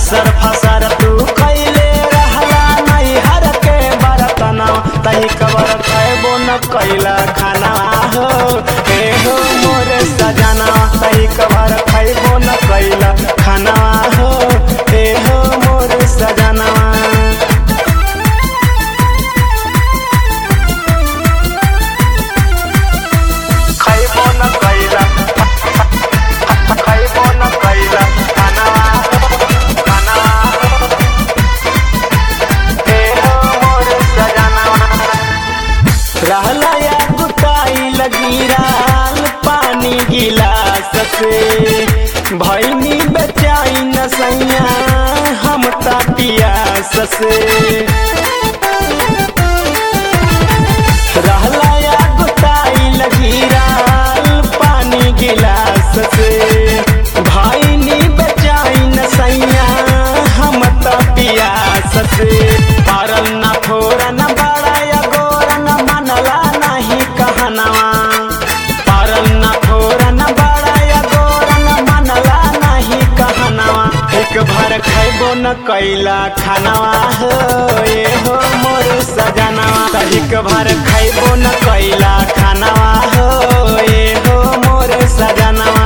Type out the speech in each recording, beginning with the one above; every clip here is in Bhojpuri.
लसर फसर तू कैले रहला नैहर के बरतना तही कबर खैबो न कैला खाना हो हे हो मोर सजना तही कबर खैबो न कैला खाना हो हे हो मोर सजना खैबो न कैला खैबो न कैला खाना हे हो मोर सजना रहला या गुटाई लगिराल पानी गिलास से भैनी बेचाई न सैया हम पियास से रहला या गुटाई लगिराल पानी गिलास से भैनी बेचाई न सैया हम पियास से पारल न फोरन बड़ा या गोरन मनला नहीं कहनवा पारल न फोरन बड़ा या गोरन मनला नहीं कहनवा एक भर खैबो न कैला खानवा हो ये हो मोर सजनवा एक भर खैबो न कैला खानवा हो ये हो मोर सजनवा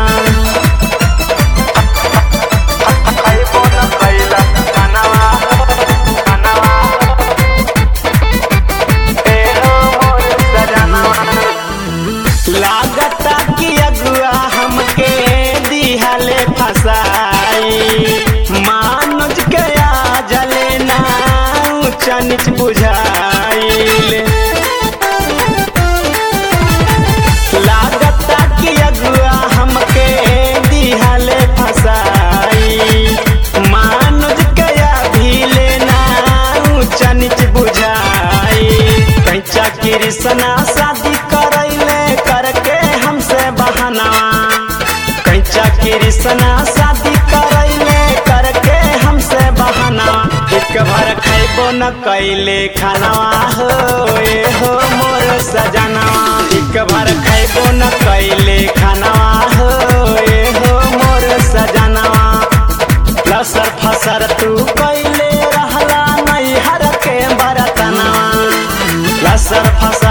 खैबो न कैला खानवा खानवा हे हो मोर सजनवा लागता कि अगुआ हमके दिहले फसाई मानुज के आ जले ना ऊंचा नीच बुझाइल लागता कि अगुआ हमके दिहले फसाई मानुज के आ भीले ना ऊंचा नीच बुझाई कैचा कृष्णा शादी करैले करके हमसे बहानवा कैचा कृष्णा शादी करैले करके हमसे बहानवा एक भर खैबो न कैले खानवा हो ये हो मोर सजनवा एक भर खैबो न कैले खानवा हो ये हो मोर सजनवा लसर फसर तू कैले रहला नैहर के बरतनवा लसर फसर